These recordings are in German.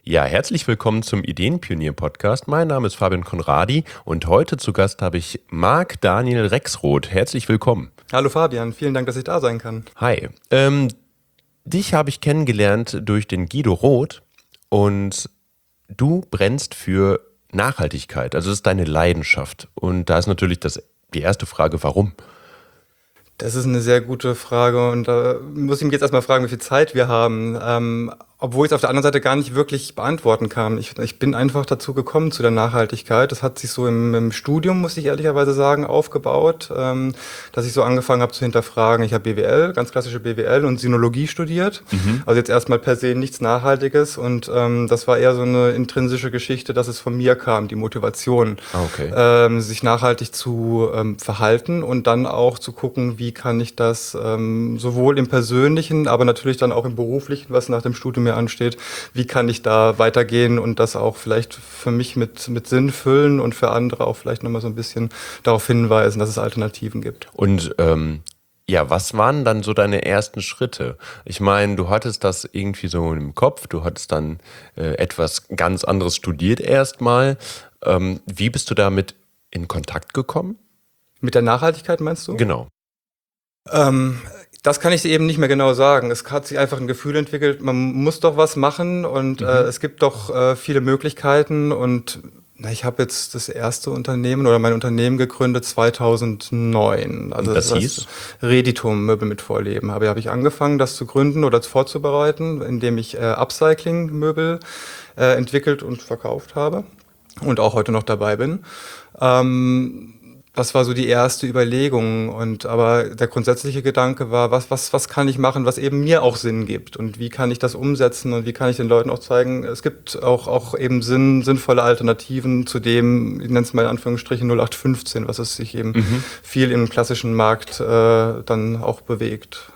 Ja, herzlich willkommen zum Ideenpionier-Podcast. Mein Name ist Fabian Conradi und heute zu Gast habe ich Marc Daniel Rexroth. Herzlich willkommen. Hallo Fabian, vielen Dank, dass ich da sein kann. Hi. Dich habe ich kennengelernt durch den Guido Roth und du brennst für Nachhaltigkeit. Also das ist deine Leidenschaft. Und da ist natürlich die erste Frage, warum? Das ist eine sehr gute Frage und da muss ich mich jetzt erstmal fragen, wie viel Zeit wir haben. Obwohl ich es auf der anderen Seite gar nicht wirklich beantworten kann. Ich bin einfach dazu gekommen zu der Nachhaltigkeit. Das hat sich so im Studium, muss ich ehrlicherweise sagen, aufgebaut, dass ich so angefangen habe zu hinterfragen. Ich habe BWL, ganz klassische BWL und Sinologie studiert. Also jetzt erstmal per se nichts Nachhaltiges und das war eher so eine intrinsische Geschichte, dass es von mir kam, die Motivation, sich nachhaltig zu verhalten und dann auch zu gucken, wie kann ich das sowohl im Persönlichen, aber natürlich dann auch im Beruflichen, was nach dem Studium ansteht, wie kann ich da weitergehen und das auch vielleicht für mich mit Sinn füllen und für andere auch vielleicht nochmal so ein bisschen darauf hinweisen, dass es Alternativen gibt. Und was waren dann so deine ersten Schritte? Ich meine, du hattest das irgendwie so im Kopf, du hattest dann etwas ganz anderes studiert erstmal. Wie bist du damit in Kontakt gekommen? Mit der Nachhaltigkeit meinst du? Genau. Das kann ich eben nicht mehr genau sagen. Es hat sich einfach ein Gefühl entwickelt, man muss doch was machen und es gibt doch viele Möglichkeiten und ich habe jetzt das erste Unternehmen oder mein Unternehmen gegründet 2009. Also das hieß? Reditum, Möbel mit Vorleben. Habe ich angefangen, das zu gründen oder vorzubereiten, indem ich Upcycling-Möbel entwickelt und verkauft habe und auch heute noch dabei bin. Das war so die erste Überlegung aber der grundsätzliche Gedanke war, was kann ich machen, was eben mir auch Sinn gibt und wie kann ich das umsetzen und wie kann ich den Leuten auch zeigen, es gibt auch eben sinnvolle Alternativen zu dem, ich nenne es mal in Anführungsstrichen 0815, was es sich eben viel im klassischen Markt dann auch bewegt.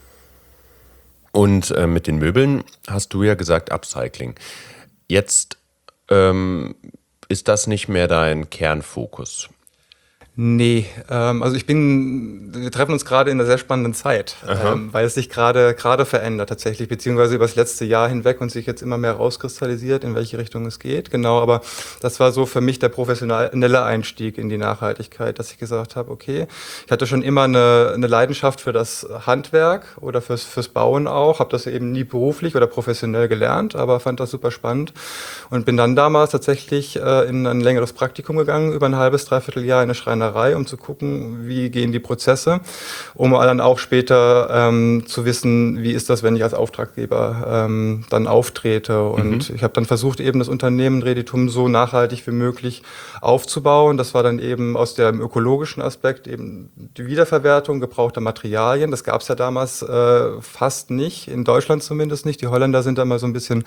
Und mit den Möbeln hast du ja gesagt Upcycling. Jetzt ist das nicht mehr dein Kernfokus. Nee, also wir treffen uns gerade in einer sehr spannenden Zeit, weil es sich gerade verändert tatsächlich, beziehungsweise über das letzte Jahr hinweg und sich jetzt immer mehr rauskristallisiert, in welche Richtung es geht. Genau, aber das war so für mich der professionelle Einstieg in die Nachhaltigkeit, dass ich gesagt habe, okay, ich hatte schon immer eine Leidenschaft für das Handwerk oder fürs Bauen auch, habe das eben nie beruflich oder professionell gelernt, aber fand das super spannend und bin dann damals tatsächlich in ein längeres Praktikum gegangen, über ein halbes, dreiviertel Jahr in eine Schreinerei, um zu gucken, wie gehen die Prozesse, um dann auch später zu wissen, wie ist das, wenn ich als Auftraggeber dann auftrete. Und ich habe dann versucht, eben das Unternehmen Reditum so nachhaltig wie möglich aufzubauen. Das war dann eben aus dem ökologischen Aspekt eben die Wiederverwertung gebrauchter Materialien. Das gab es ja damals fast nicht, in Deutschland zumindest nicht. Die Holländer sind da mal so ein bisschen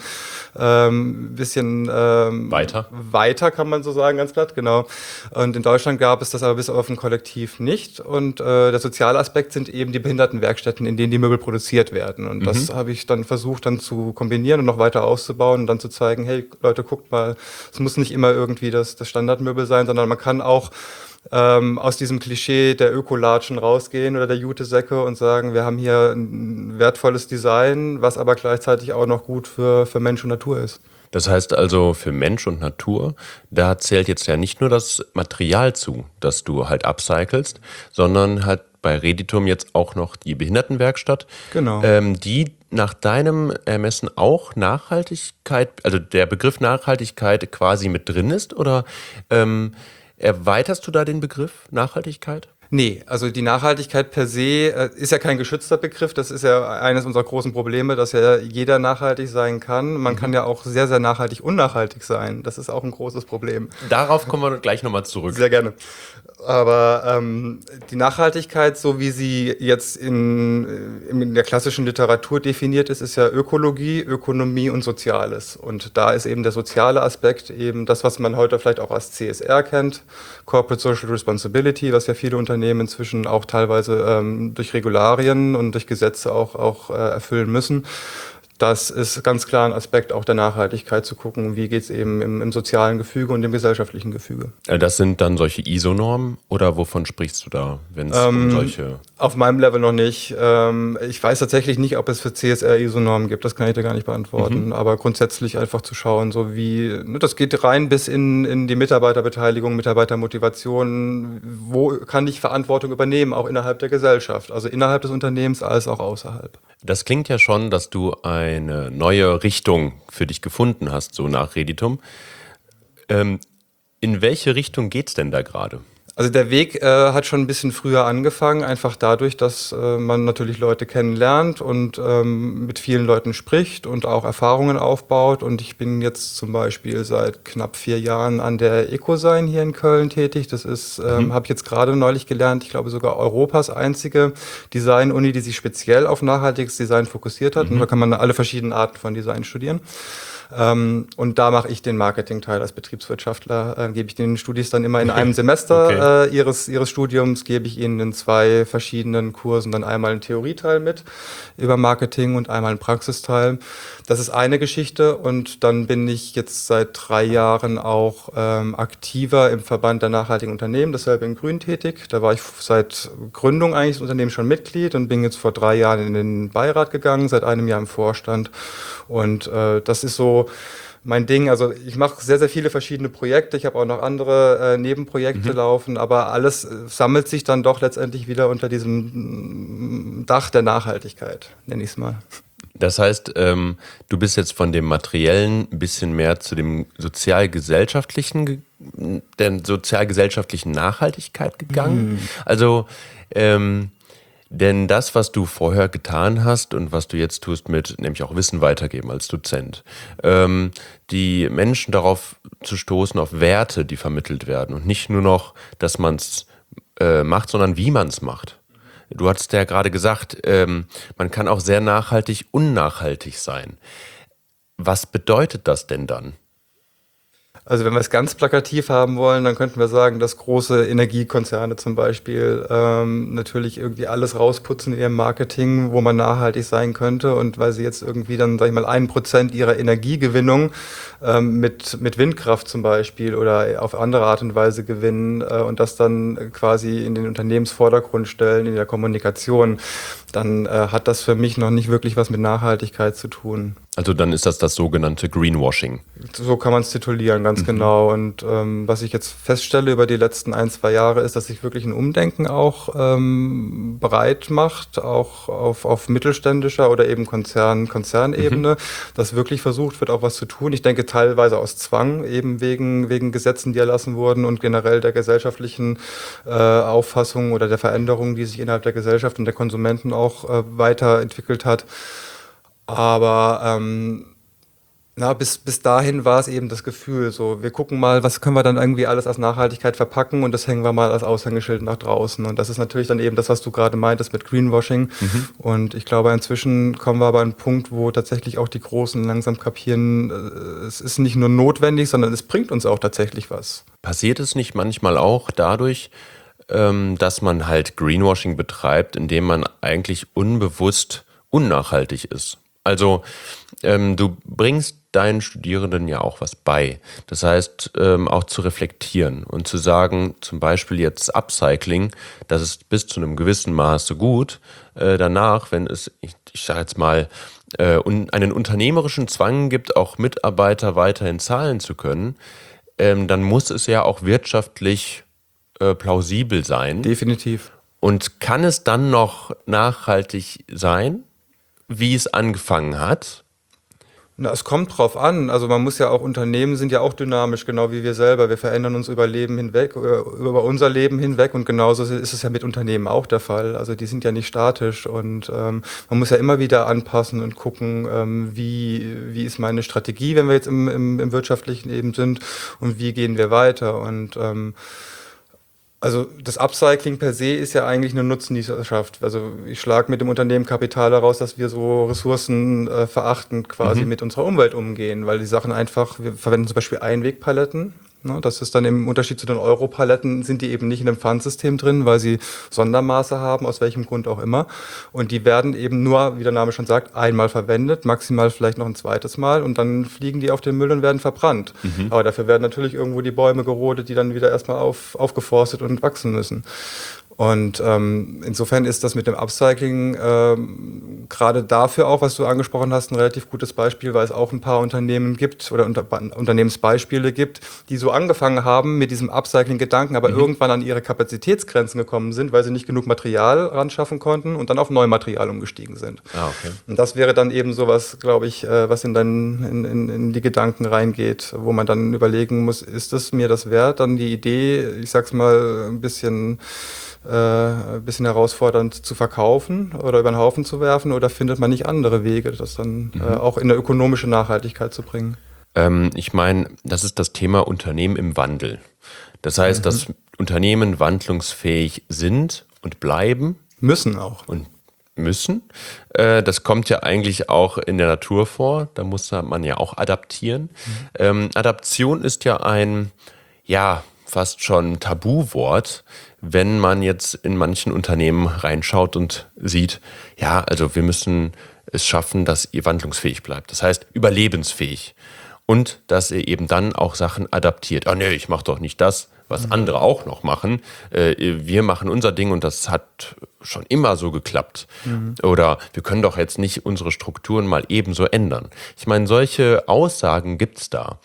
weiter, kann man so sagen, ganz platt, genau. Und in Deutschland gab es das aber bis auf ein Kollektiv nicht. Und der soziale Aspekt sind eben die Behindertenwerkstätten, in denen die Möbel produziert werden. Und das habe ich dann versucht, dann zu kombinieren und noch weiter auszubauen und dann zu zeigen, hey Leute, guckt mal, es muss nicht immer irgendwie das Standardmöbel sein, sondern man kann auch aus diesem Klischee der Ökolatschen rausgehen oder der Jutesäcke und sagen, wir haben hier ein wertvolles Design, was aber gleichzeitig auch noch gut für Mensch und Natur ist. Das heißt also, für Mensch und Natur, da zählt jetzt ja nicht nur das Material zu, das du halt upcyclest, sondern halt bei Reditum jetzt auch noch die Behindertenwerkstatt, genau. Die nach deinem Ermessen auch Nachhaltigkeit, also der Begriff Nachhaltigkeit quasi mit drin ist, oder erweiterst du da den Begriff Nachhaltigkeit? Nee, also die Nachhaltigkeit per se ist ja kein geschützter Begriff. Das ist ja eines unserer großen Probleme, dass ja jeder nachhaltig sein kann. Man kann ja auch sehr, sehr nachhaltig unnachhaltig sein. Das ist auch ein großes Problem. Darauf kommen wir gleich nochmal zurück. Sehr gerne. Aber die Nachhaltigkeit, so wie sie jetzt in der klassischen Literatur definiert ist, ist ja Ökologie, Ökonomie und Soziales. Und da ist eben der soziale Aspekt eben das, was man heute vielleicht auch als CSR kennt, Corporate Social Responsibility, was ja viele Unternehmen inzwischen auch teilweise durch Regularien und durch Gesetze auch erfüllen müssen. das ist ganz klar ein Aspekt auch der Nachhaltigkeit, zu gucken, wie geht es eben im sozialen Gefüge und im gesellschaftlichen Gefüge. Das sind dann solche ISO-Normen oder wovon sprichst du da, wenn es um solche... Auf meinem Level noch nicht. Ich weiß tatsächlich nicht, ob es für CSR ISO-Normen gibt, das kann ich dir gar nicht beantworten. Aber grundsätzlich einfach zu schauen, so wie, das geht rein bis in die Mitarbeiterbeteiligung, Mitarbeitermotivation. Wo kann ich Verantwortung übernehmen, auch innerhalb der Gesellschaft, also innerhalb des Unternehmens als auch außerhalb. Das klingt ja schon, dass du eine neue Richtung für dich gefunden hast, so nach Reditum. In welche Richtung geht's denn da gerade? Also der Weg hat schon ein bisschen früher angefangen, einfach dadurch, dass man natürlich Leute kennenlernt und mit vielen Leuten spricht und auch Erfahrungen aufbaut. Und ich bin jetzt zum Beispiel seit knapp 4 Jahren an der Ecosign hier in Köln tätig. Das ist, habe ich jetzt gerade neulich gelernt, ich glaube sogar Europas einzige Design-Uni, die sich speziell auf nachhaltiges Design fokussiert hat. Und da kann man alle verschiedenen Arten von Design studieren. Und da mache ich den Marketing-Teil als Betriebswirtschaftler, gebe ich den Studis dann immer in einem Semester ihres Studiums, gebe ich ihnen in 2 verschiedenen Kursen dann einmal einen Theorieteil mit über Marketing und einmal einen Praxisteil. Das ist eine Geschichte und dann bin ich jetzt seit 3 Jahren auch aktiver im Verband der nachhaltigen Unternehmen, dasselbe in Grün tätig. Da war ich seit Gründung eigentlich des Unternehmens schon Mitglied und bin jetzt vor 3 Jahren in den Beirat gegangen, seit einem Jahr im Vorstand. Und das ist so mein Ding. Also ich mache sehr, sehr viele verschiedene Projekte. Ich habe auch noch andere Nebenprojekte laufen, aber alles sammelt sich dann doch letztendlich wieder unter diesem Dach der Nachhaltigkeit, nenne ich es mal. Das heißt, du bist jetzt von dem Materiellen ein bisschen mehr zu dem sozialgesellschaftlichen, der sozialgesellschaftlichen Nachhaltigkeit gegangen. Also, denn das, was du vorher getan hast und was du jetzt tust mit, nämlich auch Wissen weitergeben als Dozent, die Menschen darauf zu stoßen, auf Werte, die vermittelt werden und nicht nur noch, dass man es macht, sondern wie man es macht. Du hattest ja gerade gesagt, man kann auch sehr nachhaltig unnachhaltig sein. Was bedeutet das denn dann? Also wenn wir es ganz plakativ haben wollen, dann könnten wir sagen, dass große Energiekonzerne zum Beispiel natürlich irgendwie alles rausputzen in ihrem Marketing, wo man nachhaltig sein könnte. Und weil sie jetzt irgendwie dann, sag ich mal, 1% ihrer Energiegewinnung mit Windkraft zum Beispiel oder auf andere Art und Weise gewinnen und das dann quasi in den Unternehmensvordergrund stellen, in der Kommunikation, dann hat das für mich noch nicht wirklich was mit Nachhaltigkeit zu tun. Also dann ist das sogenannte Greenwashing. So kann man es titulieren, ganz genau. Und was ich jetzt feststelle über die letzten 1-2 Jahre ist, dass sich wirklich ein Umdenken auch breit macht, auch auf mittelständischer oder eben Konzernebene, dass wirklich versucht wird, auch was zu tun. Ich denke teilweise aus Zwang, eben wegen Gesetzen, die erlassen wurden und generell der gesellschaftlichen Auffassung oder der Veränderung, die sich innerhalb der Gesellschaft und der Konsumenten auch weiterentwickelt hat. Aber bis dahin war es eben das Gefühl, so wir gucken mal, was können wir dann irgendwie alles als Nachhaltigkeit verpacken und das hängen wir mal als Aushängeschild nach draußen. Und das ist natürlich dann eben das, was du gerade meintest mit Greenwashing. Und ich glaube, inzwischen kommen wir aber an einen Punkt, wo tatsächlich auch die Großen langsam kapieren, es ist nicht nur notwendig, sondern es bringt uns auch tatsächlich was. Passiert es nicht manchmal auch dadurch, dass man halt Greenwashing betreibt, indem man eigentlich unbewusst unnachhaltig ist? Also du bringst deinen Studierenden ja auch was bei. Das heißt, auch zu reflektieren und zu sagen, zum Beispiel jetzt Upcycling, das ist bis zu einem gewissen Maße gut. Danach, wenn es, ich sage jetzt mal, einen unternehmerischen Zwang gibt, auch Mitarbeiter weiterhin zahlen zu können, dann muss es ja auch wirtschaftlich plausibel sein. Definitiv. Und kann es dann noch nachhaltig sein, wie es angefangen hat? Na, es kommt drauf an. Also man muss ja auch, Unternehmen sind ja auch dynamisch, genau wie wir selber. Wir verändern uns über Leben hinweg, über unser Leben hinweg und genauso ist es ja mit Unternehmen auch der Fall. Also die sind ja nicht statisch und man muss ja immer wieder anpassen und gucken, wie ist meine Strategie, wenn wir jetzt im wirtschaftlichen Leben sind und wie gehen wir weiter und also das Upcycling per se ist ja eigentlich eine Nutznießerschaft. Also ich schlage mit dem Unternehmen Kapital heraus, dass wir so ressourcenverachtend quasi mit unserer Umwelt umgehen, weil die Sachen einfach, wir verwenden zum Beispiel Einwegpaletten. Ne, das ist dann im Unterschied zu den Europaletten, sind die eben nicht in einem Pfandsystem drin, weil sie Sondermaße haben, aus welchem Grund auch immer. Und die werden eben nur, wie der Name schon sagt, einmal verwendet, maximal vielleicht noch ein zweites Mal und dann fliegen die auf den Müll und werden verbrannt. Aber dafür werden natürlich irgendwo die Bäume gerodet, die dann wieder erstmal aufgeforstet und wachsen müssen. Und insofern ist das mit dem Upcycling gerade dafür auch, was du angesprochen hast, ein relativ gutes Beispiel, weil es auch ein paar Unternehmen gibt oder Unternehmensbeispiele gibt, die so angefangen haben mit diesem Upcycling-Gedanken, aber irgendwann an ihre Kapazitätsgrenzen gekommen sind, weil sie nicht genug Material ran schaffen konnten und dann auf Neumaterial umgestiegen sind. Ah, okay. Und das wäre dann eben sowas, glaube ich, was in die Gedanken reingeht, wo man dann überlegen muss, ist es mir das wert, dann die Idee, ich sag's mal, ein bisschen herausfordernd zu verkaufen oder über den Haufen zu werfen, oder findet man nicht andere Wege, das dann auch in eine ökonomische Nachhaltigkeit zu bringen? Ich meine, das ist das Thema Unternehmen im Wandel. Das heißt, dass Unternehmen wandlungsfähig sind und bleiben. Müssen auch. Und müssen. Das kommt ja eigentlich auch in der Natur vor. Da muss man ja auch adaptieren. Adaption ist ja ein, fast schon Tabuwort, wenn man jetzt in manchen Unternehmen reinschaut und sieht, also wir müssen es schaffen, dass ihr wandlungsfähig bleibt. Das heißt, überlebensfähig. Und dass ihr eben dann auch Sachen adaptiert. Nee, ich mache doch nicht das, was andere auch noch machen. Wir machen unser Ding und das hat schon immer so geklappt. Oder wir können doch jetzt nicht unsere Strukturen mal ebenso ändern. Ich meine, solche Aussagen gibt's da.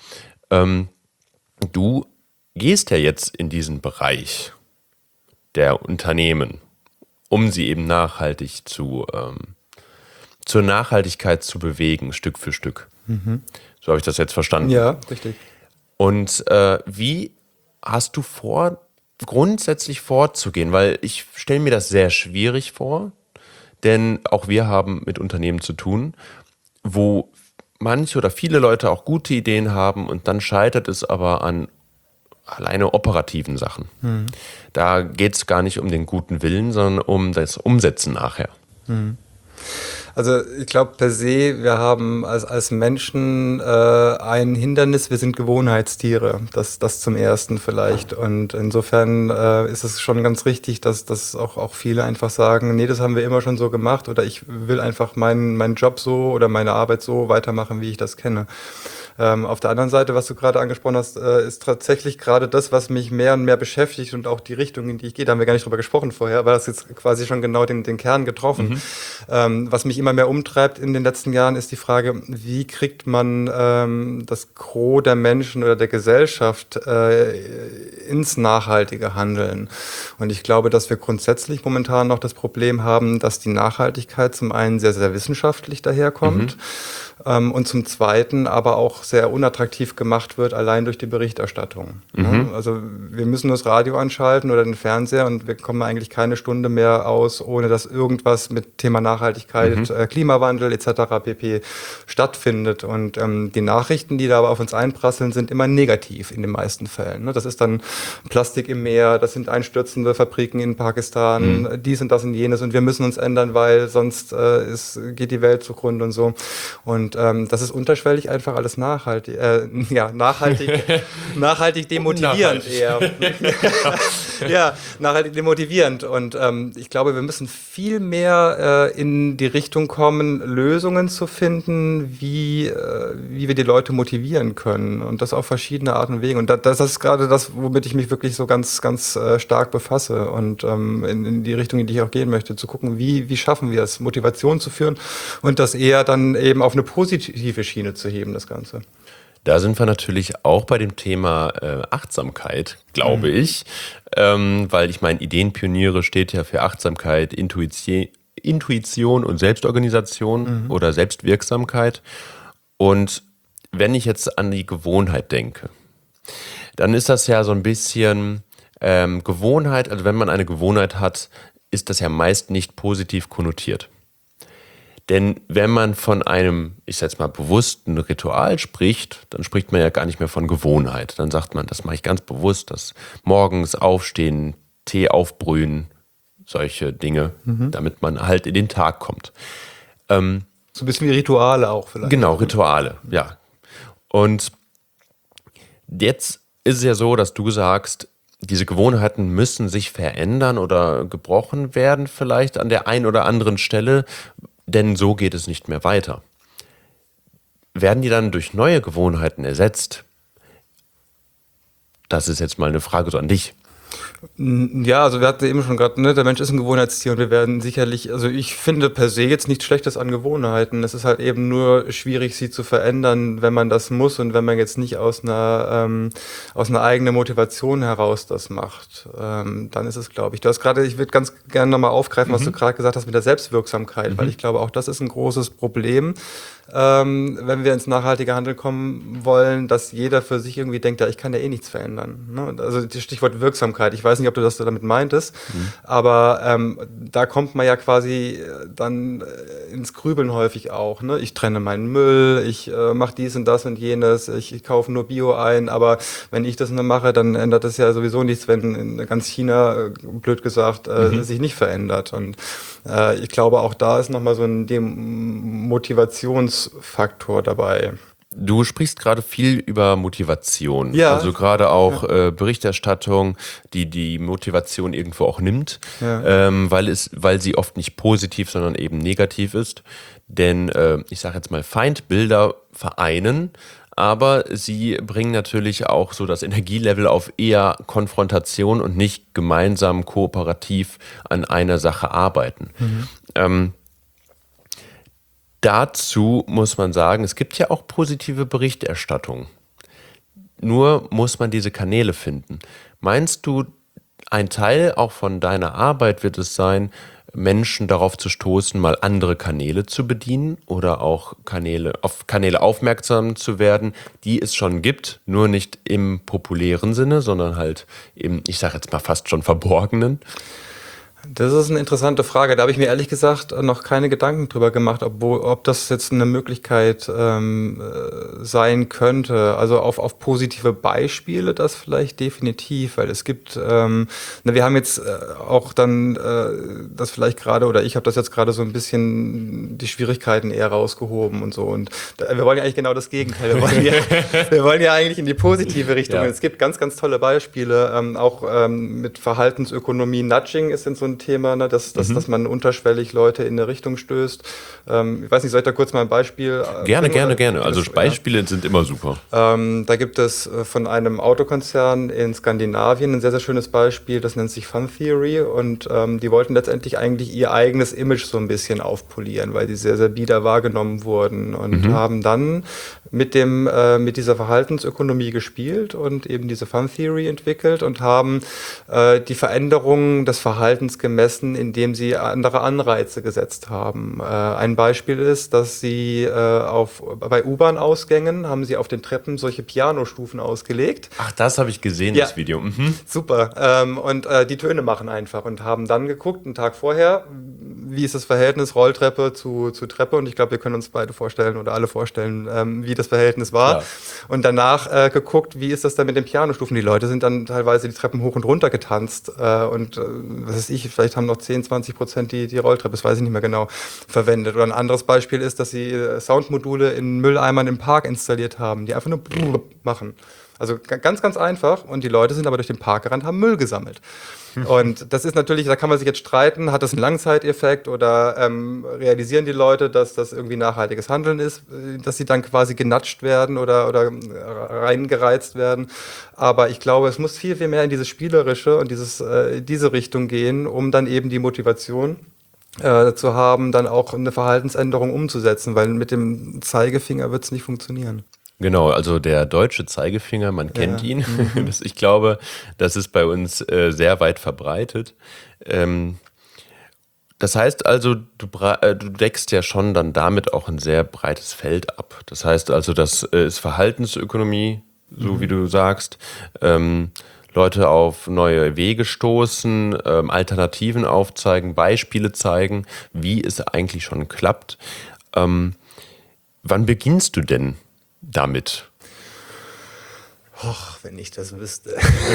Du gehst ja jetzt in diesen Bereich der Unternehmen, um sie eben nachhaltig zur Nachhaltigkeit zu bewegen, Stück für Stück. So habe ich das jetzt verstanden. Ja, richtig. Und wie hast du vor, grundsätzlich vorzugehen? Weil ich stelle mir das sehr schwierig vor, denn auch wir haben mit Unternehmen zu tun, wo manche oder viele Leute auch gute Ideen haben und dann scheitert es aber an alleine operativen Sachen. Da geht es gar nicht um den guten Willen, sondern um das Umsetzen nachher. Also ich glaube per se, wir haben als Menschen ein Hindernis, wir sind Gewohnheitstiere, das zum Ersten vielleicht. Und insofern ist es schon ganz richtig, dass auch viele einfach sagen, nee, das haben wir immer schon so gemacht, oder ich will einfach meinen Job so oder meine Arbeit so weitermachen, wie ich das kenne. Auf der anderen Seite, was du gerade angesprochen hast, ist tatsächlich gerade das, was mich mehr und mehr beschäftigt und auch die Richtung, in die ich gehe. Da haben wir gar nicht drüber gesprochen vorher, aber das ist jetzt quasi schon genau den Kern getroffen. Was mich immer mehr umtreibt in den letzten Jahren, ist die Frage, wie kriegt man das Gros der Menschen oder der Gesellschaft ins nachhaltige Handeln? Und ich glaube, dass wir grundsätzlich momentan noch das Problem haben, dass die Nachhaltigkeit zum einen sehr, sehr wissenschaftlich daherkommt. Und zum Zweiten aber auch sehr unattraktiv gemacht wird, allein durch die Berichterstattung. Also wir müssen das Radio anschalten oder den Fernseher und wir kommen eigentlich keine Stunde mehr aus, ohne dass irgendwas mit Thema Nachhaltigkeit, Klimawandel etc. pp. Stattfindet. Und die Nachrichten, die da aber auf uns einprasseln, sind immer negativ in den meisten Fällen. Das ist dann Plastik im Meer, das sind einstürzende Fabriken in Pakistan, dies und das und jenes, und wir müssen uns ändern, weil sonst geht die Welt zugrunde und so. Und das ist unterschwellig einfach alles nachhaltig demotivierend eher. Ja, nachhaltig demotivierend. Und ich glaube, wir müssen viel mehr in die Richtung kommen, Lösungen zu finden, wie wir die Leute motivieren können. Und das auf verschiedene Arten und Wege. Und das ist gerade das, womit ich mich wirklich so ganz, ganz stark befasse. Und in die Richtung, in die ich auch gehen möchte, zu gucken, wie schaffen wir es, Motivation zu führen und das eher dann eben auf eine positive Schiene zu heben, das Ganze. Da sind wir natürlich auch bei dem Thema Achtsamkeit, glaube ich, weil ich meine, Ideenpioniere steht ja für Achtsamkeit, Intuition und Selbstorganisation oder Selbstwirksamkeit. Und wenn ich jetzt an die Gewohnheit denke, dann ist das ja so ein bisschen Gewohnheit, also wenn man eine Gewohnheit hat, ist das ja meist nicht positiv konnotiert. Denn wenn man von einem, ich sage jetzt mal, bewussten Ritual spricht, dann spricht man ja gar nicht mehr von Gewohnheit. Dann sagt man, das mache ich ganz bewusst, das morgens aufstehen, Tee aufbrühen, solche Dinge, damit man halt in den Tag kommt. So ein bisschen wie Rituale auch vielleicht. Genau, Rituale, ja. Und jetzt ist es ja so, dass du sagst, diese Gewohnheiten müssen sich verändern oder gebrochen werden vielleicht an der einen oder anderen Stelle, denn so geht es nicht mehr weiter. Werden die dann durch neue Gewohnheiten ersetzt? Das ist jetzt mal eine Frage so an dich. Ja, also wir hatten eben schon gerade, ne, der Mensch ist ein Gewohnheitstier und wir werden sicherlich, also ich finde per se jetzt nichts Schlechtes an Gewohnheiten. Es ist halt eben nur schwierig, sie zu verändern, wenn man das muss und wenn man jetzt nicht aus einer eigenen Motivation heraus das macht. Dann ist es, glaube ich. Du hast gerade, ich würde ganz gerne nochmal aufgreifen, was du gerade gesagt hast mit der Selbstwirksamkeit, weil ich glaube, auch das ist ein großes Problem. Wenn wir ins nachhaltige Handeln kommen wollen, dass jeder für sich irgendwie denkt, ja, ich kann ja eh nichts verändern. Ne? Also das Stichwort Wirksamkeit, ich weiß nicht, ob du das damit meintest, aber da kommt man ja quasi dann ins Grübeln häufig auch. Ne? Ich trenne meinen Müll, ich mache dies und das und jenes, ich kaufe nur Bio ein, aber wenn ich das nur mache, dann ändert das ja sowieso nichts, wenn in ganz China, blöd gesagt, sich nicht verändert. Und ich glaube, auch da ist nochmal so ein Demotivationsfaktor dabei. Du sprichst gerade viel über Motivation, Ja. also gerade auch Berichterstattung, die Motivation irgendwo auch nimmt, Ja. weil sie oft nicht positiv, sondern eben negativ ist. Denn ich sage jetzt mal, Feindbilder vereinen, aber sie bringen natürlich auch so das Energielevel auf eher Konfrontation und nicht gemeinsam kooperativ an einer Sache arbeiten. Dazu muss man sagen, es gibt ja auch positive Berichterstattung. Nur muss man diese Kanäle finden. Meinst du, ein Teil auch von deiner Arbeit wird es sein, Menschen darauf zu stoßen, mal andere Kanäle zu bedienen oder auch auf Kanäle aufmerksam zu werden, die es schon gibt, nur nicht im populären Sinne, sondern halt im, ich sage jetzt mal fast schon verborgenen? Das ist eine interessante Frage. Da habe ich mir ehrlich gesagt noch keine Gedanken drüber gemacht, ob das jetzt eine Möglichkeit sein könnte. Also auf positive Beispiele das vielleicht definitiv, weil es gibt, wir haben jetzt auch dann das vielleicht gerade, oder ich habe das jetzt gerade so ein bisschen die Schwierigkeiten eher rausgehoben und so. Und wir wollen ja eigentlich genau das Gegenteil. Wir wollen ja eigentlich in die positive Richtung. Ja. Es gibt ganz, ganz tolle Beispiele, auch mit Verhaltensökonomie. Nudging ist so ein Thema, ne, dass man unterschwellig Leute in eine Richtung stößt. Ich weiß nicht, soll ich da kurz mal ein Beispiel Gerne, bringen, gerne. Also Beispiele sind immer super. da gibt es von einem Autokonzern in Skandinavien ein sehr, sehr schönes Beispiel, das nennt sich Fun Theory und die wollten letztendlich eigentlich ihr eigenes Image so ein bisschen aufpolieren, weil die sehr, sehr bieder wahrgenommen wurden und haben dann mit dieser Verhaltensökonomie gespielt und eben diese Fun Theory entwickelt und haben die Veränderungen des Verhaltens gemessen, indem sie andere Anreize gesetzt haben. Ein Beispiel ist, dass sie bei U-Bahn-Ausgängen haben sie auf den Treppen solche Pianostufen ausgelegt. Ach, das habe ich gesehen, Ja. das Video. Super. Und die Töne machen einfach und haben dann geguckt, einen Tag vorher, wie ist das Verhältnis Rolltreppe zu Treppe und ich glaube, wir können uns beide vorstellen oder alle vorstellen, wie das Verhältnis war. Klar. Und danach geguckt, wie ist das dann mit den Pianostufen. Die Leute sind dann teilweise die Treppen hoch und runter getanzt und was weiß ich, vielleicht haben noch 10-20% die Rolltreppe, das weiß ich nicht mehr genau, verwendet. Oder ein anderes Beispiel ist, dass sie Soundmodule in Mülleimern im Park installiert haben, die einfach nur machen. Also ganz, ganz einfach. Und die Leute sind aber durch den Park gerannt, haben Müll gesammelt. Und das ist natürlich, da kann man sich jetzt streiten, hat das einen Langzeiteffekt oder realisieren die Leute, dass das irgendwie nachhaltiges Handeln ist, dass sie dann quasi genatscht werden oder reingereizt werden. Aber ich glaube, es muss viel, viel mehr in dieses Spielerische und diese Richtung gehen, um dann eben die Motivation zu haben, dann auch eine Verhaltensänderung umzusetzen, weil mit dem Zeigefinger wird es nicht funktionieren. Genau, also der deutsche Zeigefinger, man kennt ihn. Ich glaube, das ist bei uns sehr weit verbreitet. Das heißt also, du deckst ja schon dann damit auch ein sehr breites Feld ab. Das heißt also, das ist Verhaltensökonomie, so wie du sagst. Leute auf neue Wege stoßen, Alternativen aufzeigen, Beispiele zeigen, wie es eigentlich schon klappt. Wann beginnst du denn damit? Och, wenn ich das wüsste.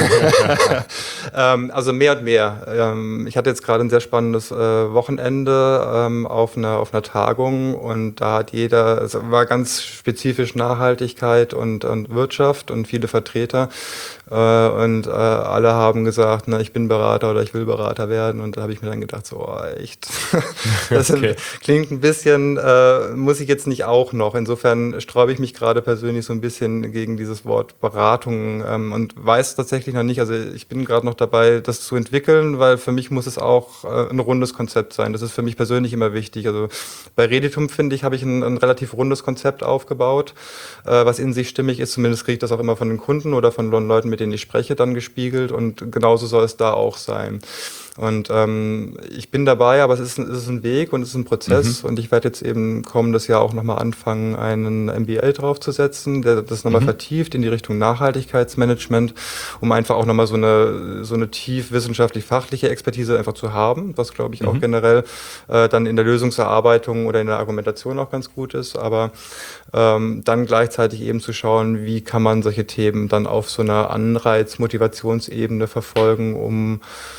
Also mehr und mehr. Ich hatte jetzt gerade ein sehr spannendes Wochenende auf einer Tagung, und da hat jeder, es war ganz spezifisch Nachhaltigkeit und Wirtschaft und viele Vertreter. Und alle haben gesagt, na, ich bin Berater oder ich will Berater werden. Und da habe ich mir dann gedacht, so, oh, echt, das Okay. klingt ein bisschen, muss ich jetzt nicht auch noch. Insofern sträube ich mich gerade persönlich so ein bisschen gegen dieses Wort Beratung, und weiß tatsächlich noch nicht, also ich bin gerade noch dabei, das zu entwickeln, weil für mich muss es auch ein rundes Konzept sein. Das ist für mich persönlich immer wichtig. Also bei Reditum, finde ich, habe ich ein relativ rundes Konzept aufgebaut, was in sich stimmig ist. Zumindest kriege ich das auch immer von den Kunden oder von Leuten, mit denen ich spreche, dann gespiegelt, und genauso soll es da auch sein. Und ich bin dabei, aber es ist ein Weg und es ist ein Prozess, und ich werde jetzt eben kommendes Jahr auch nochmal anfangen, einen MBA draufzusetzen, der das nochmal vertieft in die Richtung Nachhaltigkeitsmanagement, um einfach auch nochmal so eine tief wissenschaftlich-fachliche Expertise einfach zu haben, was, glaube ich, auch generell dann in der Lösungserarbeitung oder in der Argumentation auch ganz gut ist, aber dann gleichzeitig eben zu schauen, wie kann man solche Themen dann auf so einer Anreiz-Motivationsebene verfolgen, um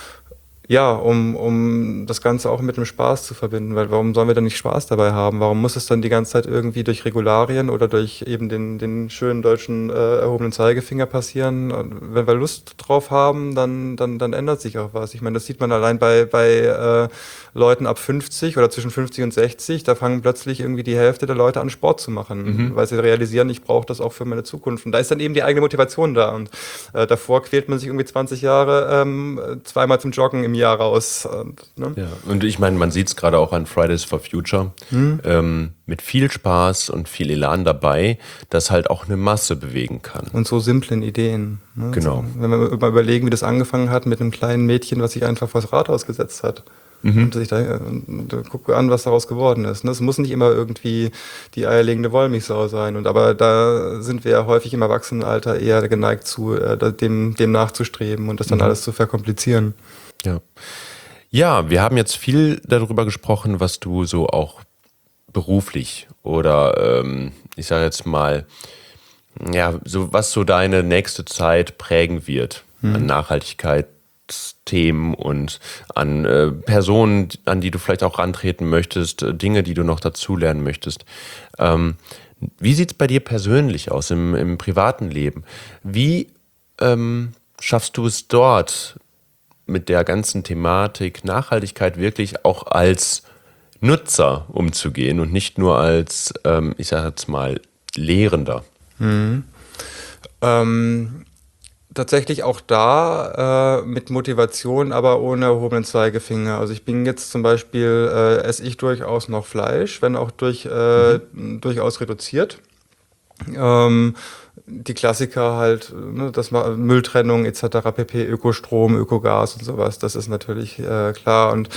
das Ganze auch mit dem Spaß zu verbinden, weil warum sollen wir denn nicht Spaß dabei haben? Warum muss es dann die ganze Zeit irgendwie durch Regularien oder durch eben den schönen deutschen erhobenen Zeigefinger passieren? Und wenn wir Lust drauf haben, dann ändert sich auch was. Ich meine, das sieht man allein bei Leuten ab 50 oder zwischen 50 und 60, da fangen plötzlich irgendwie die Hälfte der Leute an, Sport zu machen, weil sie realisieren, ich brauche das auch für meine Zukunft. Und da ist dann eben die eigene Motivation da. Und davor quält man sich irgendwie 20 Jahre zweimal zum Joggen im Jahr raus. Ne? Ja, und ich meine, man sieht es gerade auch an Fridays for Future, mit viel Spaß und viel Elan dabei, das halt auch eine Masse bewegen kann. Und so simplen Ideen. Ne? Genau. So, wenn wir mal überlegen, wie das angefangen hat mit einem kleinen Mädchen, was sich einfach vors Rathaus gesetzt hat. Und sich da gucke an, was daraus geworden ist. Es muss nicht immer irgendwie die eierlegende Wollmilchsau sein. Aber da sind wir ja häufig im Erwachsenenalter eher geneigt zu, dem nachzustreben und das dann alles zu verkomplizieren. Ja. Ja, wir haben jetzt viel darüber gesprochen, was du so auch beruflich oder ich sage jetzt mal, ja, so was so deine nächste Zeit prägen wird an Nachhaltigkeitsthemen und an Personen, an die du vielleicht auch rantreten möchtest, Dinge, die du noch dazulernen möchtest. Wie sieht es bei dir persönlich aus im privaten Leben? Wie schaffst du es dort, mit der ganzen Thematik Nachhaltigkeit wirklich auch als Nutzer umzugehen und nicht nur als, ich sage jetzt mal, Lehrender? Tatsächlich auch da mit Motivation, aber ohne erhobenen Zeigefinger. Also ich bin jetzt zum Beispiel, esse ich durchaus noch Fleisch, wenn auch durchaus reduziert. Die Klassiker halt, ne, das Mülltrennung etc. pp, Ökostrom, Ökogas und sowas, das ist natürlich klar. Und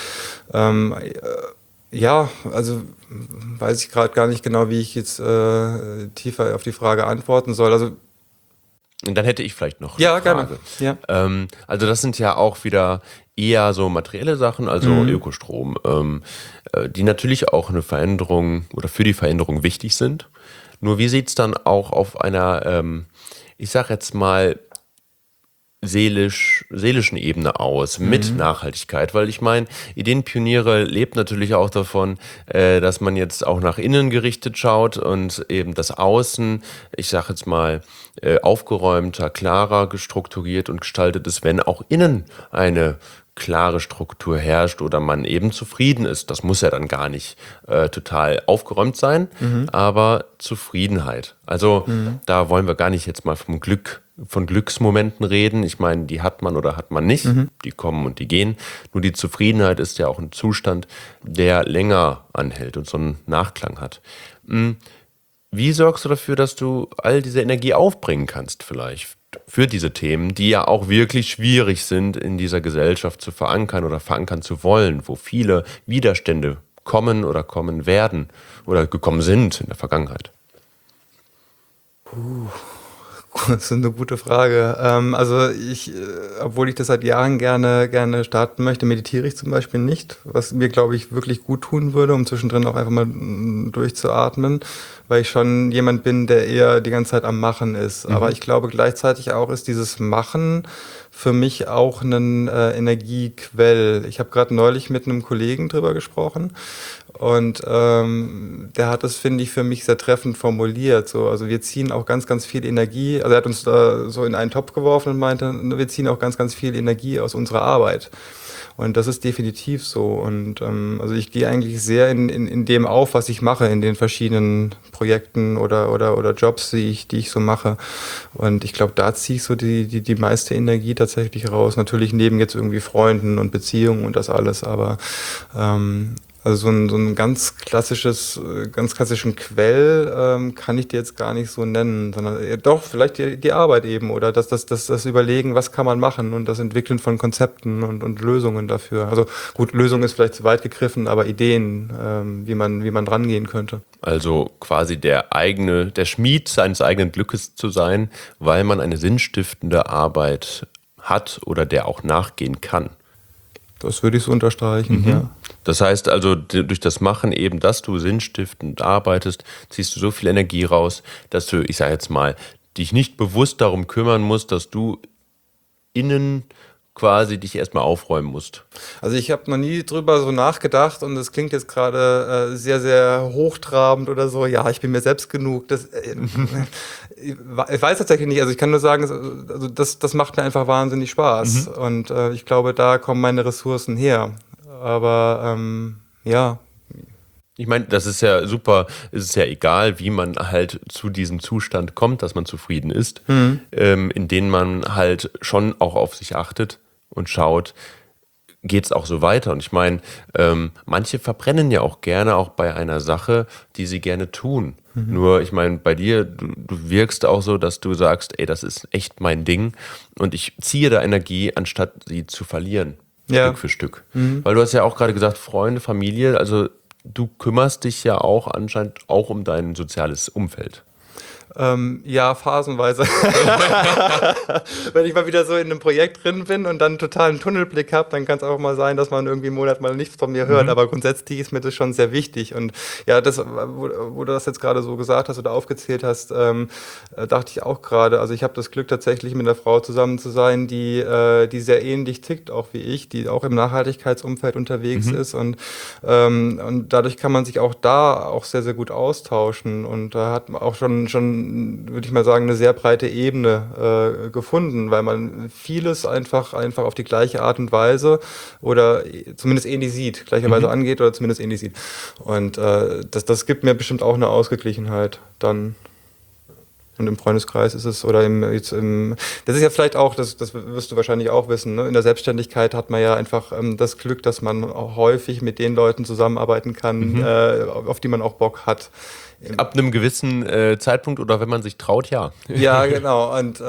ja, also weiß ich gerade gar nicht genau, wie ich jetzt tiefer auf die Frage antworten soll. Also Und dann hätte ich vielleicht noch ja, eine Frage. gerne. Ja. Also das sind ja auch wieder eher so materielle Sachen, also Ökostrom, die natürlich auch eine Veränderung oder für die Veränderung wichtig sind. Nur wie sieht es dann auch auf einer, ich sag jetzt mal, seelischen Ebene aus mit Nachhaltigkeit? Weil ich meine, Ideenpioniere lebt natürlich auch davon, dass man jetzt auch nach innen gerichtet schaut und eben das Außen, ich sag jetzt mal, aufgeräumter, klarer gestrukturiert und gestaltet ist, wenn auch innen eine klare Struktur herrscht oder man eben zufrieden ist. Das muss ja dann gar nicht total aufgeräumt sein, aber Zufriedenheit. Also da wollen wir gar nicht jetzt mal von Glücksmomenten reden. Ich meine, die hat man oder hat man nicht. Die kommen und die gehen. Nur die Zufriedenheit ist ja auch ein Zustand, der länger anhält und so einen Nachklang hat. Wie sorgst du dafür, dass du all diese Energie aufbringen kannst vielleicht für diese Themen, die ja auch wirklich schwierig sind in dieser Gesellschaft zu verankern oder verankern zu wollen, wo viele Widerstände kommen oder kommen werden oder gekommen sind in der Vergangenheit? Das ist eine gute Frage. Also obwohl ich das seit Jahren gerne starten möchte, meditiere ich zum Beispiel nicht, was mir, glaube ich, wirklich gut tun würde, um zwischendrin auch einfach mal durchzuatmen, weil ich schon jemand bin, der eher die ganze Zeit am Machen ist. Aber ich glaube gleichzeitig auch ist dieses Machen für mich auch ein Energiequell. Ich habe gerade neulich mit einem Kollegen drüber gesprochen und der hat das, finde ich, für mich sehr treffend formuliert. So, also wir ziehen auch ganz viel Energie, also er hat uns da so in einen Topf geworfen und meinte, wir ziehen auch ganz viel Energie aus unserer Arbeit. Und das ist definitiv so. Und also ich gehe eigentlich sehr in dem auf, was ich mache, in den verschiedenen Projekten oder Jobs, die ich so mache. Und ich glaube, da ziehe ich so die meiste Energie tatsächlich raus. Natürlich neben jetzt irgendwie Freunden und Beziehungen und das alles, aber also so ein ganz klassischen Quell kann ich dir jetzt gar nicht so nennen, sondern doch vielleicht die Arbeit eben oder das Überlegen, was kann man machen und das Entwickeln von Konzepten und Lösungen dafür. Also gut, Lösung ist vielleicht zu weit gegriffen, aber Ideen, wie man rangehen könnte. Also quasi der Schmied seines eigenen Glückes zu sein, weil man eine sinnstiftende Arbeit hat oder der auch nachgehen kann. Das würde ich so unterstreichen, ja. Das heißt also, durch das Machen eben, dass du sinnstiftend arbeitest, ziehst du so viel Energie raus, dass du, ich sage jetzt mal, dich nicht bewusst darum kümmern musst, dass du innen quasi dich erstmal aufräumen musst. Also ich habe noch nie drüber so nachgedacht und das klingt jetzt gerade sehr, sehr hochtrabend oder so. Ja, ich bin mir selbst genug. Ich weiß tatsächlich nicht. Also ich kann nur sagen, also das macht mir einfach wahnsinnig Spaß. Und ich glaube, da kommen meine Ressourcen her. Aber ja. Ich meine, das ist ja super, es ist ja egal, wie man halt zu diesem Zustand kommt, dass man zufrieden ist, in dem man halt schon auch auf sich achtet und schaut, geht es auch so weiter. Und ich meine, manche verbrennen ja auch gerne auch bei einer Sache, die sie gerne tun. Nur, ich meine, bei dir, du wirkst auch so, dass du sagst, ey, das ist echt mein Ding und ich ziehe da Energie, anstatt sie zu verlieren, Stück für Stück. Weil du hast ja auch gerade gesagt, Freunde, Familie, also du kümmerst dich ja auch anscheinend auch um dein soziales Umfeld. Ja, phasenweise. Wenn ich mal wieder so in einem Projekt drin bin und dann totalen Tunnelblick habe, dann kann es auch mal sein, dass man irgendwie einen Monat mal nichts von mir hört. Aber grundsätzlich ist mir das schon sehr wichtig. Und ja, wo du das jetzt gerade so gesagt hast oder aufgezählt hast, dachte ich auch gerade, also ich habe das Glück tatsächlich mit einer Frau zusammen zu sein, die sehr ähnlich tickt, auch wie ich, die auch im Nachhaltigkeitsumfeld unterwegs ist. Und dadurch kann man sich auch da auch sehr, sehr gut austauschen. Und da hat man auch schon würde ich mal sagen, eine sehr breite Ebene gefunden, weil man vieles einfach auf die gleiche Art und Weise oder zumindest ähnlich sieht, gleicherweise angeht oder zumindest ähnlich sieht. Und das gibt mir bestimmt auch eine Ausgeglichenheit dann. Und im Freundeskreis ist es, oder das ist ja vielleicht auch, das wirst du wahrscheinlich auch wissen, ne? In der Selbstständigkeit hat man ja einfach das Glück, dass man auch häufig mit den Leuten zusammenarbeiten kann, auf die man auch Bock hat. Ab einem gewissen Zeitpunkt oder wenn man sich traut, ja. Ja, genau. Und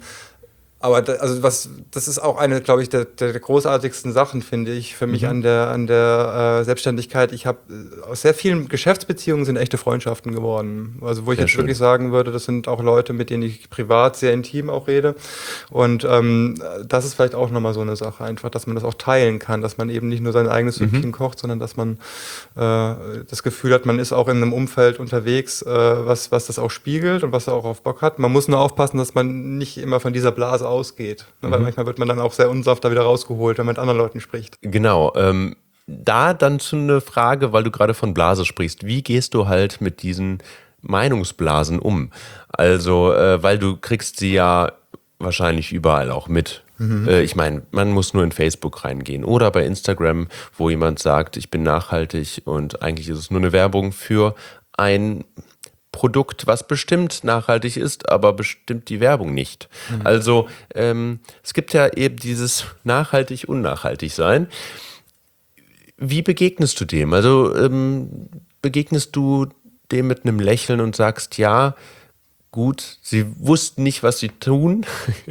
aber das ist auch eine, glaube ich, der großartigsten Sachen, finde ich, für mich an der Selbstständigkeit. Ich habe aus sehr vielen Geschäftsbeziehungen sind echte Freundschaften geworden. Also wo ich jetzt wirklich sagen würde, das sind auch Leute, mit denen ich privat sehr intim auch rede. Und das ist vielleicht auch nochmal so eine Sache, einfach, dass man das auch teilen kann, dass man eben nicht nur sein eigenes Süppchen kocht, sondern dass man das Gefühl hat, man ist auch in einem Umfeld unterwegs, was das auch spiegelt und was er auch auf Bock hat. Man muss nur aufpassen, dass man nicht immer von dieser Blase ausgeht. Ne? Weil manchmal wird man dann auch sehr unsanft da wieder rausgeholt, wenn man mit anderen Leuten spricht. Genau. Da dann zu einer Frage, weil du gerade von Blase sprichst. Wie gehst du halt mit diesen Meinungsblasen um? Also, weil du kriegst sie ja wahrscheinlich überall auch mit. Ich meine, man muss nur in Facebook reingehen oder bei Instagram, wo jemand sagt, ich bin nachhaltig und eigentlich ist es nur eine Werbung für ein Produkt, was bestimmt nachhaltig ist, aber bestimmt die Werbung nicht. Also es gibt ja eben dieses nachhaltig, unnachhaltig sein. Wie begegnest du dem? Also begegnest du dem mit einem Lächeln und sagst, ja, gut, sie wussten nicht, was sie tun?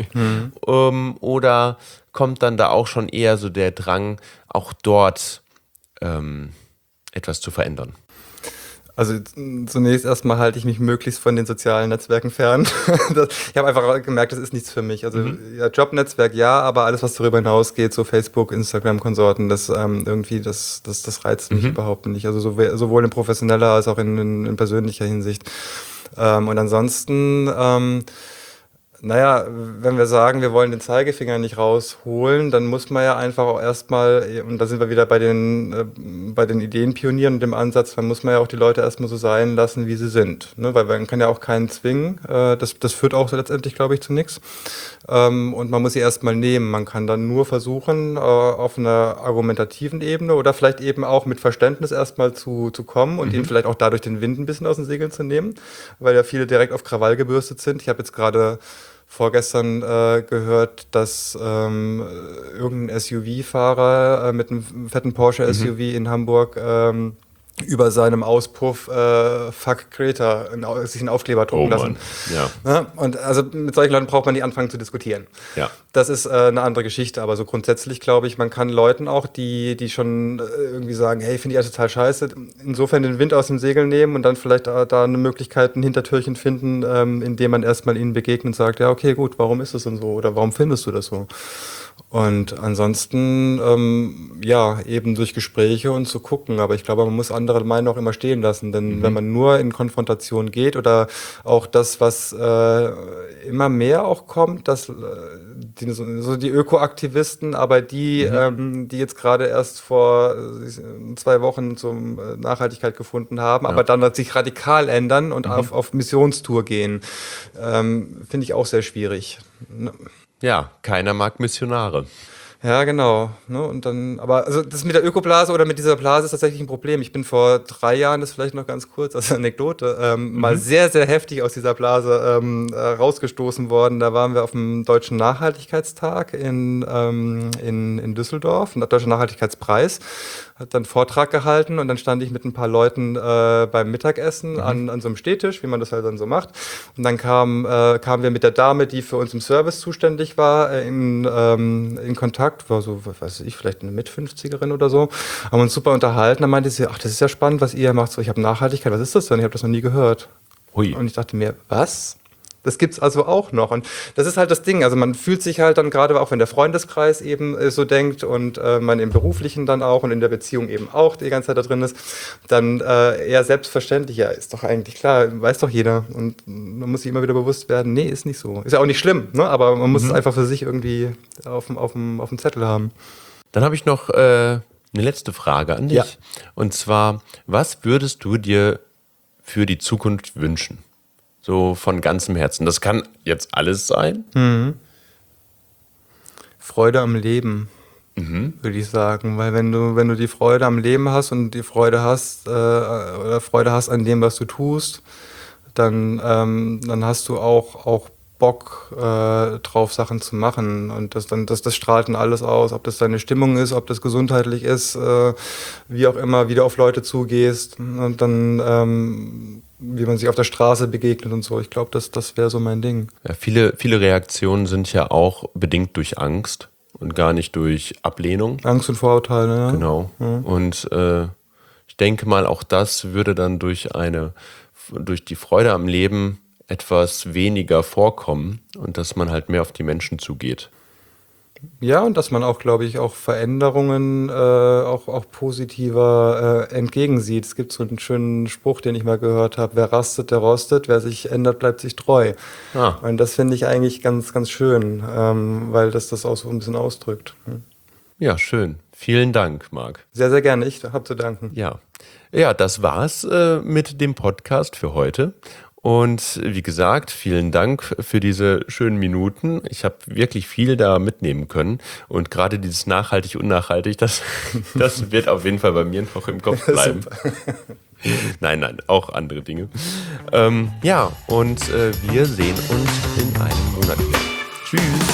Oder kommt dann da auch schon eher so der Drang, auch dort etwas zu verändern? Also zunächst erstmal halte ich mich möglichst von den sozialen Netzwerken fern. Ich habe einfach gemerkt, das ist nichts für mich. Also ja, Jobnetzwerk ja, aber alles, was darüber hinausgeht, so Facebook, Instagram, Konsorten, das irgendwie, das reizt mich überhaupt nicht. Also sowohl in professioneller als auch in persönlicher Hinsicht. Und ansonsten naja, wenn wir sagen, wir wollen den Zeigefinger nicht rausholen, dann muss man ja einfach auch erstmal, und da sind wir wieder bei den Ideenpionieren und dem Ansatz, dann muss man ja auch die Leute erstmal so sein lassen, wie sie sind. Ne? Weil man kann ja auch keinen zwingen. Das führt auch letztendlich, glaube ich, zu nichts. Und man muss sie erstmal nehmen. Man kann dann nur versuchen, auf einer argumentativen Ebene oder vielleicht eben auch mit Verständnis erstmal zu kommen und ihnen vielleicht auch dadurch den Wind ein bisschen aus den Segeln zu nehmen, weil ja viele direkt auf Krawall gebürstet sind. Ich habe jetzt gerade vorgestern gehört, dass irgendein SUV-Fahrer mit einem fetten Porsche-SUV in Hamburg über seinem Auspuff Fuck Greta sich einen Aufkleber drucken lassen. Ja. Ja, und also mit solchen Leuten braucht man nicht anfangen zu diskutieren. Ja. Das ist eine andere Geschichte, aber so grundsätzlich glaube ich, man kann Leuten auch, die schon irgendwie sagen, hey, finde ich alles total scheiße, insofern den Wind aus dem Segel nehmen und dann vielleicht da eine Möglichkeit, ein Hintertürchen finden, indem man erstmal ihnen begegnet und sagt, ja, okay, gut, warum ist das denn so oder warum findest du das so? Und ansonsten, ja, eben durch Gespräche und zu gucken. Aber ich glaube, man muss andere Meinungen auch immer stehen lassen. Denn wenn man nur in Konfrontation geht oder auch das, was immer mehr auch kommt, dass die Ökoaktivisten, aber die jetzt gerade erst vor 2 Wochen zum Nachhaltigkeit gefunden haben, aber dann sich radikal ändern und auf Missionstour gehen, finde ich auch sehr schwierig. Ja, keiner mag Missionare. Ja, genau. Ne? Und dann, aber also das mit der Ökoblase oder mit dieser Blase ist tatsächlich ein Problem. Ich bin vor 3 Jahren, das vielleicht noch ganz kurz als Anekdote, mal sehr, sehr heftig aus dieser Blase rausgestoßen worden. Da waren wir auf dem Deutschen Nachhaltigkeitstag in Düsseldorf, der Deutsche Nachhaltigkeitspreis. Hat dann einen Vortrag gehalten und dann stand ich mit ein paar Leuten beim Mittagessen an so einem Stehtisch, wie man das halt dann so macht. Und dann kamen wir mit der Dame, die für uns im Service zuständig war, in Kontakt. War so, was weiß ich, vielleicht eine Mit-50erin oder so. Haben uns super unterhalten. Dann meinte sie, ach, das ist ja spannend, was ihr macht. So, ich habe Nachhaltigkeit, was ist das denn? Ich habe das noch nie gehört. Hui. Und ich dachte mir, was? Das gibt's also auch noch. Und das ist halt das Ding. Also man fühlt sich halt dann gerade, auch wenn der Freundeskreis eben so denkt und man im Beruflichen dann auch und in der Beziehung eben auch die ganze Zeit da drin ist, dann eher selbstverständlich. Ja, ist doch eigentlich klar, weiß doch jeder. Und man muss sich immer wieder bewusst werden, nee, ist nicht so. Ist ja auch nicht schlimm, ne? Aber man muss es einfach für sich irgendwie auf dem Zettel haben. Dann habe ich noch eine letzte Frage an dich. Ja. Und zwar, was würdest du dir für die Zukunft wünschen? So von ganzem Herzen. Das kann jetzt alles sein. Freude am Leben, würde ich sagen. Weil wenn du die Freude am Leben hast und die Freude hast, oder Freude hast an dem, was du tust, dann hast du auch Bock drauf, Sachen zu machen. Und das strahlt dann alles aus, ob das deine Stimmung ist, ob das gesundheitlich ist, wie auch immer, wie du auf Leute zugehst und dann wie man sich auf der Straße begegnet und so. Ich glaube, das wäre so mein Ding. Ja, viele Reaktionen sind ja auch bedingt durch Angst und gar nicht durch Ablehnung. Angst und Vorurteile, ja. Genau. Und ich denke mal, auch das würde dann durch die Freude am Leben etwas weniger vorkommen und dass man halt mehr auf die Menschen zugeht. Ja, und dass man auch, glaube ich, auch Veränderungen auch positiver entgegensieht. Es gibt so einen schönen Spruch, den ich mal gehört habe: Wer rastet, der rostet, wer sich ändert, bleibt sich treu. Und das finde ich eigentlich ganz, ganz schön, weil das auch so ein bisschen ausdrückt. Ja, schön. Vielen Dank, Marc. Sehr, sehr gerne. Ich habe zu danken. Ja, das war's mit dem Podcast für heute. Und wie gesagt, vielen Dank für diese schönen Minuten. Ich habe wirklich viel da mitnehmen können. Und gerade dieses nachhaltig, unnachhaltig, das wird auf jeden Fall bei mir noch im Kopf bleiben. Nein, auch andere Dinge. Ja, und wir sehen uns in einem Monat wieder. Tschüss.